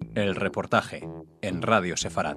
El reportaje en Radio Sefarad.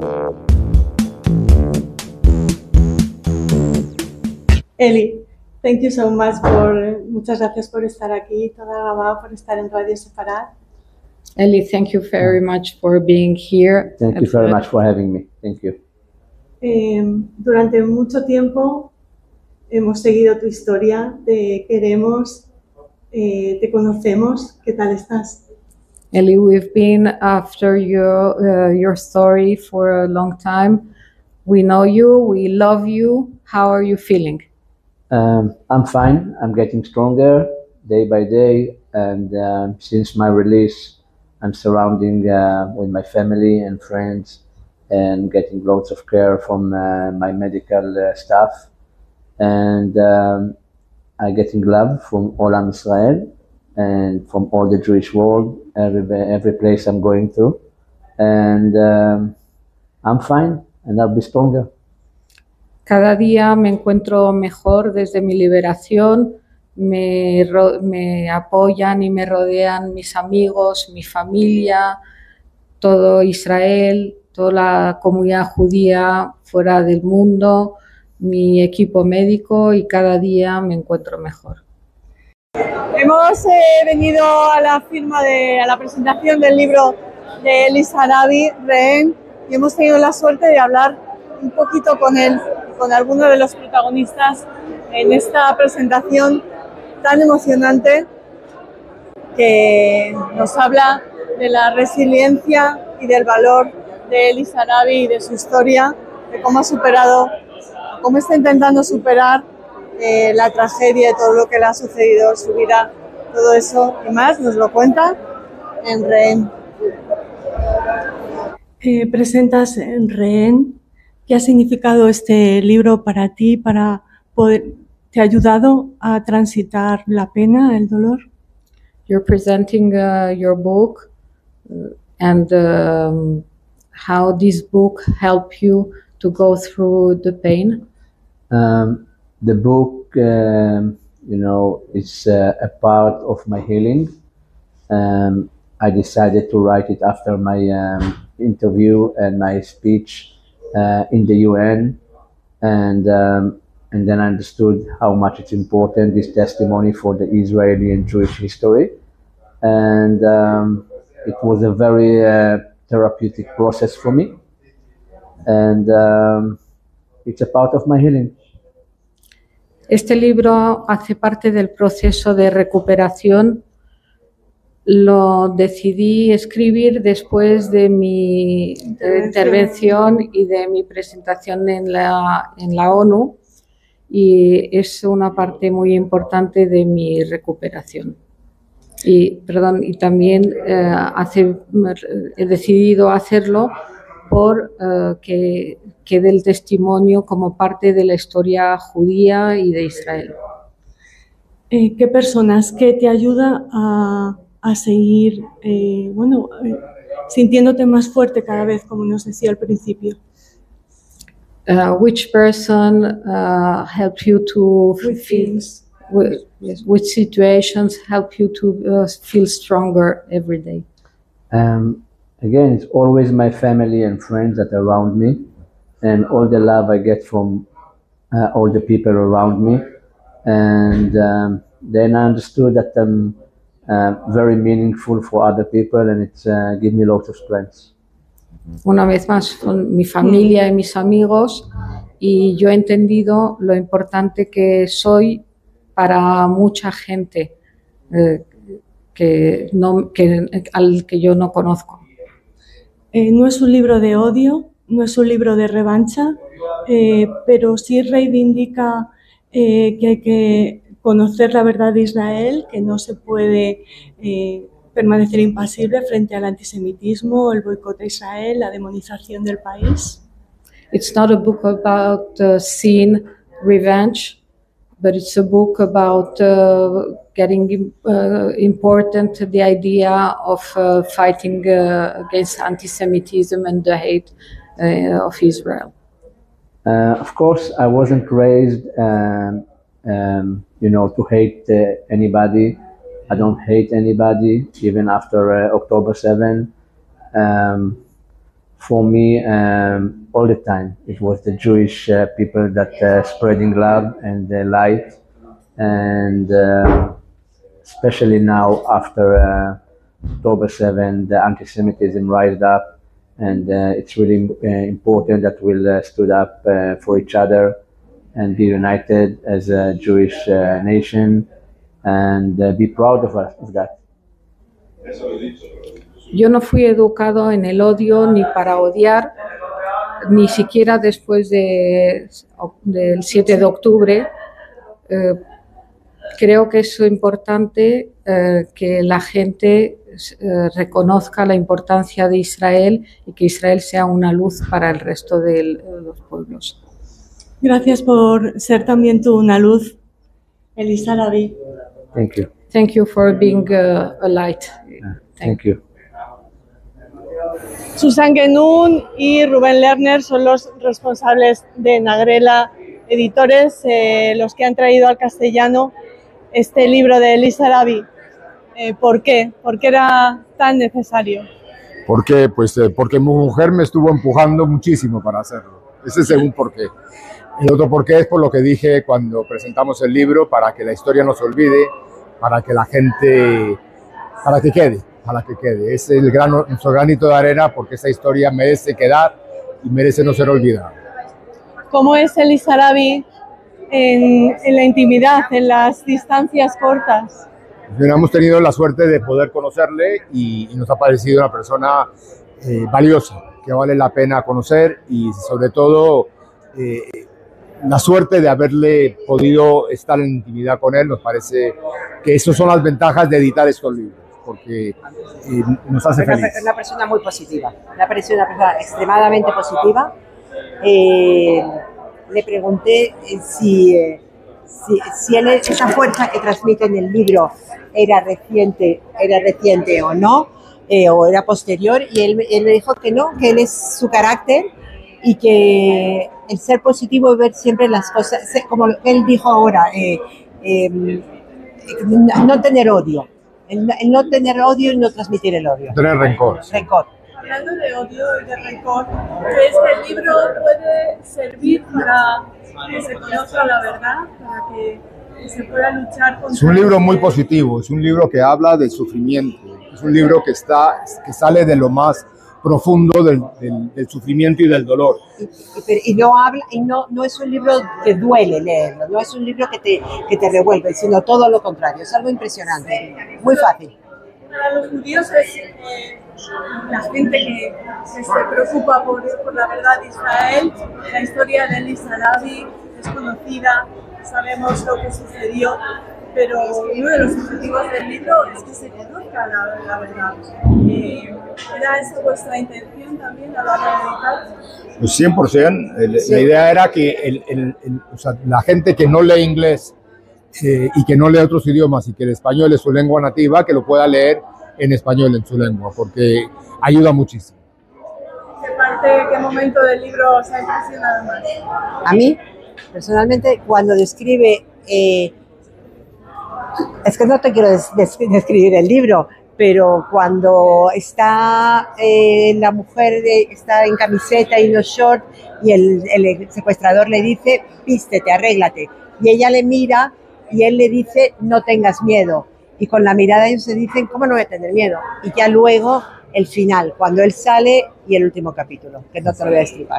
Eli, muchas gracias por estar aquí, toda Gabá, por estar en Radio Sefarad. Eli, thank you very much for being here. Thank you very much for having me. Thank you. Durante mucho tiempo hemos seguido tu historia, te queremos, te conocemos. ¿Qué tal estás? Eli, we've been after your story for a long time. We know you, we love you. How are you feeling? I'm fine. I'm getting stronger day by day, and since my release, I'm surrounding with my family and friends, and getting lots of care from my medical staff, and I'm getting love from Olam Israel and from all the Jewish world, every place I'm going to, and I'm fine, and I'll be stronger. Cada día me encuentro mejor desde mi liberación. Me apoyan y me rodean mis amigos, mi familia, todo Israel, toda la comunidad judía fuera del mundo, mi equipo médico, y cada día me encuentro mejor. Hemos venido a la presentación del libro de Eli Sarabi, Rehén, y hemos tenido la suerte de hablar un poquito con él, con algunos de los protagonistas en esta presentación tan emocionante que nos habla de la resiliencia y del valor de Eli Sarabi y de su historia, de cómo cómo está intentando superar la tragedia de todo lo que le ha sucedido en su vida. Todo eso y más nos lo cuenta en Rehén. Presentas en Rehén. ¿Qué ha significado este libro para ti, te ha ayudado a transitar la pena, el dolor? You're presenting your book and how this book helped you to go through the pain. The book, is a part of my healing. I decided to write it after my interview and my speech in the UN, and then I understood how much it's important, this testimony for the Israeli and Jewish history, and it was a very therapeutic process for me, and it's a part of my healing. Este libro hace parte del proceso de recuperación. Lo decidí escribir después de mi intervención y de mi presentación en la ONU, y es una parte muy importante de mi recuperación. Y también he decidido hacerlo por que quede el testimonio como parte de la historia judía y de Israel. ¿Qué personas que te ayuda a seguir, sintiéndote más fuerte cada vez, como nos decía al principio? Which person help you to feel? Which situations help you to feel stronger every day? Again, it's always my family and friends that are around me, and all the love I get from all the people around me, and then I understood that I'm very meaningful for other people, and it's give me lots of strength. Una vez más, con mi familia y mis amigos, y yo he entendido lo importante que soy para mucha gente al que yo no conozco. No es un libro de odio, no es un libro de revancha, pero sí reivindica que hay que conocer la verdad de Israel, que no se puede permanecer impasible frente al antisemitismo, el boicot a Israel, la demonización del país. It's not a book about sin, revenge, but it's a book about getting important the idea of fighting against anti-Semitism and the hate of Israel. Of course, I wasn't raised, to hate anybody. I don't hate anybody, even after October 7. for me, all the time, it was the Jewish people that spreading love and light, and especially now after October 7, the anti-Semitism rised up, and it's really important that we'll stood up for each other and be united as a Jewish nation, and be proud of that. Yo no fui educado en el odio ni para odiar, ni siquiera después del 7 de octubre. Creo que es importante que la gente reconozca la importancia de Israel y que Israel sea una luz para el resto de los pueblos. Gracias por ser también tú una luz, Elisa Lavi. Thank you. Thank you for being a light. Thank you. Susan Genún y Rubén Lerner son los responsables de Nagrela Editores, los que han traído al castellano este libro de Elisa Lavi. ¿Por qué? ¿Por qué era tan necesario? ¿Por qué? Pues porque mi mujer me estuvo empujando muchísimo para hacerlo. Ese es un porqué. El otro porqué es por lo que dije cuando presentamos el libro, para que la historia no se olvide, para que la gente, para que quede. Es nuestro granito de arena, porque esa historia merece quedar y merece no ser olvidada. ¿Cómo es Elisa Lavi en la intimidad, en las distancias cortas? Bueno, hemos tenido la suerte de poder conocerle y nos ha parecido una persona valiosa, que vale la pena conocer, y sobre todo la suerte de haberle podido estar en intimidad con él. Nos parece que esas son las ventajas de editar estos libros, porque nos hace feliz. Es una persona muy positiva, me ha parecido una persona extremadamente positiva. Le pregunté si esa fuerza que transmite en el libro era reciente o no, o era posterior, y él me dijo que no, que él es su carácter, y que el ser positivo y ver siempre las cosas, como él dijo ahora, no tener odio. El no tener odio y no transmitir el odio. Tener rencor. Rencor. Hablando de odio y de rencor, ¿crees que el libro puede servir para que se conozca la verdad, para que se pueda luchar contra? Es un libro muy positivo, es un libro que habla del sufrimiento, es un libro que sale de lo más profundo del sufrimiento y del dolor. Y no es un libro que duele leerlo, no es un libro que te revuelve, sino todo lo contrario. Es algo impresionante, muy fácil. Para los judíos es la gente que se preocupa por la verdad de Israel. La historia de Elisa Lavi es conocida, sabemos lo que sucedió, pero uno de los objetivos del libro es que se conozca la verdad. ¿Era esa vuestra intención también a la hora de editar? Pues 100%. La idea era que o sea, la gente que no lee inglés y que no lee otros idiomas, y que el español es su lengua nativa, que lo pueda leer en español, en su lengua, porque ayuda muchísimo. ¿Qué momento del libro os ha impresionado más? A mí, personalmente, cuando describe... es que no te quiero describir el libro, pero cuando está la mujer está en camiseta y unos shorts, y el secuestrador le dice, vístete, arréglate, y ella le mira y él le dice, no tengas miedo, y con la mirada ellos se dicen, ¿cómo no voy a tener miedo? Y ya luego el final, cuando él sale, y el último capítulo, que no te lo voy a destripar.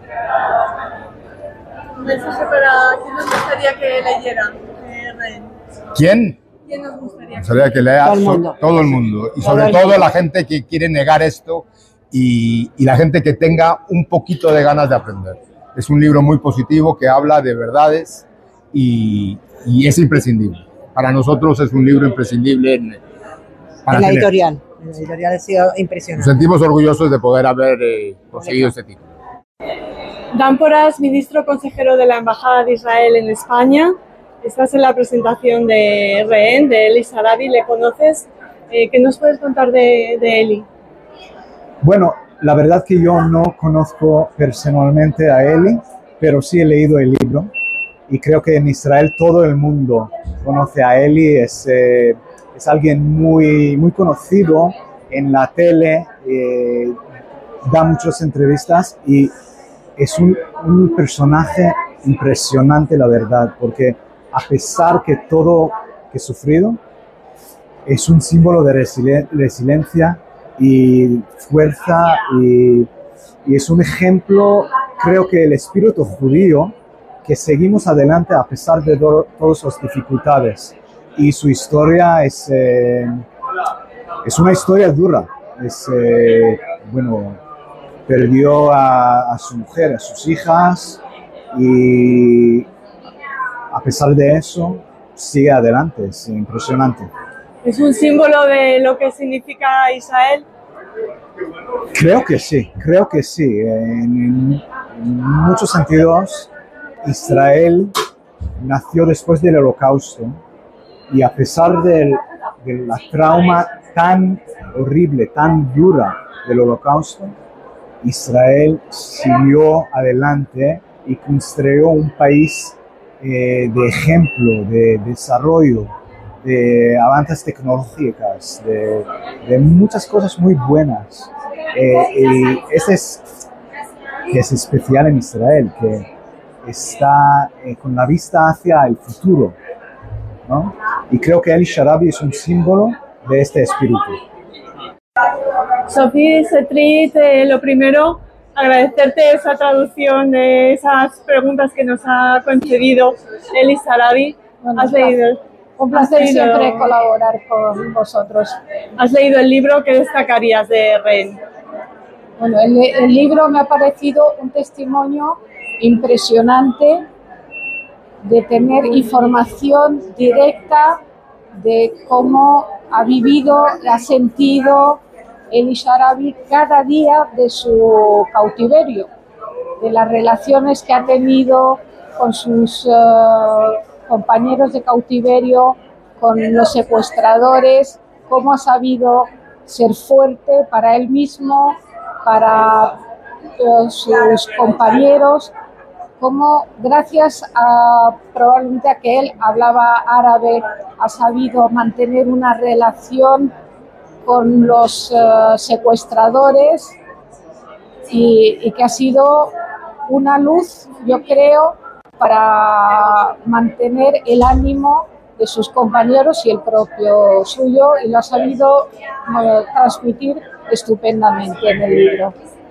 Un mensaje para quién nos gustaría que leyera. ¿Quién? ¿Quién nos gustaría? Me gustaría que lea todo el mundo, y sobre todo la gente que quiere negar esto, y la gente que tenga un poquito de ganas de aprender. Es un libro muy positivo que habla de verdades y es imprescindible. Para nosotros es un libro imprescindible en la editorial. En la editorial ha sido impresionante. Nos sentimos orgullosos de poder haber conseguido este título. Dan Porras, ministro consejero de la Embajada de Israel en España. Estás en la presentación de Rehén, de Elisa Lavi, ¿le conoces? ¿Qué nos puedes contar de Eli? Bueno, la verdad que yo no conozco personalmente a Eli, pero sí he leído el libro, y creo que en Israel todo el mundo conoce a Eli. Es alguien muy, muy conocido en la tele, da muchas entrevistas y es un personaje impresionante, la verdad, porque a pesar que todo que he sufrido, es un símbolo de resiliencia y fuerza y es un ejemplo, creo que el espíritu judío, que seguimos adelante a pesar de todas las dificultades. Y su historia es una historia dura. Perdió a su mujer, a sus hijas, y a pesar de eso sigue adelante. Es impresionante. ¿Es un símbolo de lo que significa Israel? Creo que sí. En muchos sentidos, Israel nació después del Holocausto, y a pesar de la trauma tan horrible, tan dura del Holocausto, Israel siguió adelante y construyó un país de ejemplo, de desarrollo, de avances tecnológicos, de muchas cosas muy buenas. Y ese es especial en Israel, que está con la vista hacia el futuro, ¿no? Y creo que Eli Sharabi es un símbolo de este espíritu. Sophie Setrit, lo primero, agradecerte esa traducción de esas preguntas que nos ha concedido Eli Sharabi. Bueno, ¿Has leído? Un placer siempre colaborar con vosotros. ¿Has leído el libro? ¿Qué destacarías de Ren? Bueno, el libro me ha parecido un testimonio impresionante de tener información directa de cómo ha vivido y ha sentido Eli Sharabi cada día de su cautiverio, de las relaciones que ha tenido con sus compañeros de cautiverio, con los secuestradores, cómo ha sabido ser fuerte para él mismo, para sus compañeros, cómo gracias probablemente a que él hablaba árabe, ha sabido mantener una relación con los secuestradores y que ha sido una luz, yo creo, para mantener el ánimo de sus compañeros y el propio suyo, y lo ha sabido transmitir estupendamente en el libro.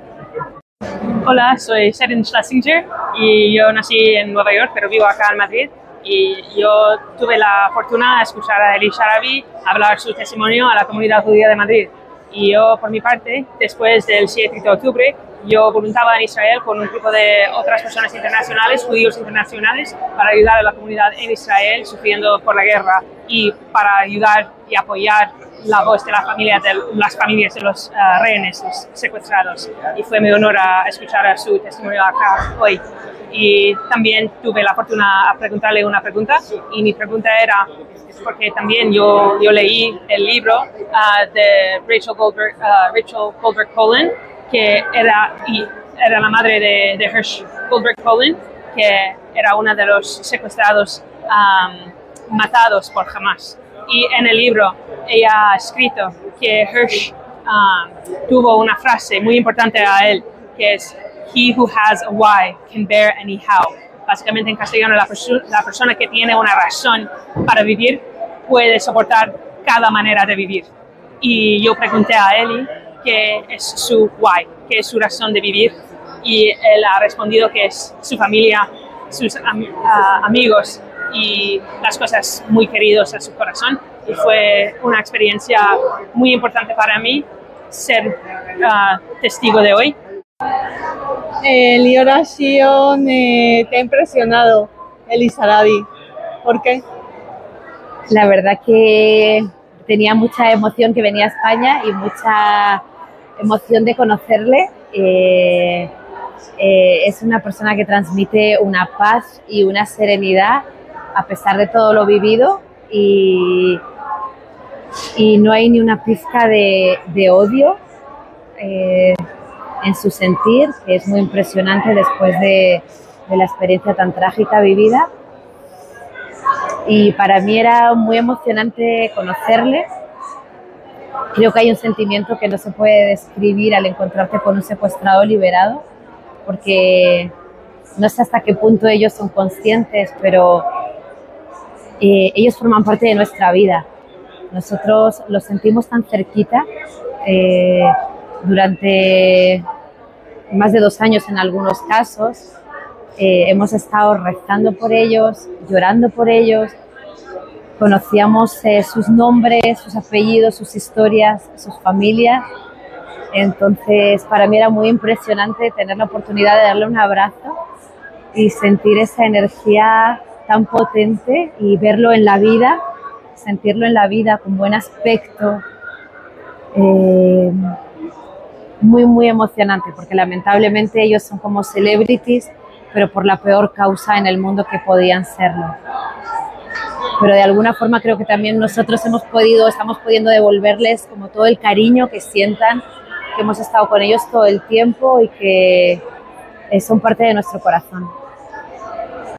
Hola, soy Sharon Schlesinger y yo nací en Nueva York, pero vivo acá en Madrid. Y yo tuve la fortuna de escuchar a Eli Sharabi hablar su testimonio a la comunidad judía de Madrid. Y yo, por mi parte, después del 7 de octubre, yo voluntariaba en Israel con un grupo de otras personas internacionales, judíos internacionales, para ayudar a la comunidad en Israel sufriendo por la guerra y para ayudar y apoyar la voz de las familias de los rehenes, los secuestrados. Y fue mi honor a escuchar a su testimonio acá hoy. Y también tuve la fortuna de preguntarle una pregunta, y mi pregunta era, porque también yo leí el libro de Rachel Goldberg Collin, que era la madre de Hersh Goldberg Collin, que era una de los secuestrados matados por Hamas. Y en el libro ella ha escrito que Hersh tuvo una frase muy importante a él, que es "He who has a why can bear any how". Básicamente en castellano, la persona que tiene una razón para vivir puede soportar cada manera de vivir. Y yo pregunté a Eli qué es su why, qué es su razón de vivir, y él ha respondido que es su familia, sus amigos y las cosas muy queridas a su corazón. Y fue una experiencia muy importante para mí ser testigo de hoy. Lior Shion, te ha impresionado Eli Sharabi. ¿Por qué? La verdad que tenía mucha emoción que venía a España y mucha emoción de conocerle. Es una persona que transmite una paz y una serenidad a pesar de todo lo vivido, y no hay ni una pizca de odio en su sentir, que es muy impresionante después de la experiencia tan trágica vivida. Y para mí era muy emocionante conocerle Creo que hay un sentimiento que no se puede describir al encontrarte con un secuestrado liberado, porque no sé hasta qué punto ellos son conscientes, pero ellos forman parte de nuestra vida. Nosotros los sentimos tan cerquita durante más de 2 años en algunos casos. Hemos estado rezando por ellos, llorando por ellos. Conocíamos sus nombres, sus apellidos, sus historias, sus familias. Entonces, para mí era muy impresionante tener la oportunidad de darle un abrazo y sentir esa energía tan potente y verlo en la vida, sentirlo en la vida con buen aspecto. Muy, muy emocionante, porque lamentablemente ellos son como celebrities, pero por la peor causa en el mundo que podían serlo. Pero de alguna forma creo que también nosotros estamos pudiendo devolverles como todo el cariño que sientan, que hemos estado con ellos todo el tiempo y que son parte de nuestro corazón.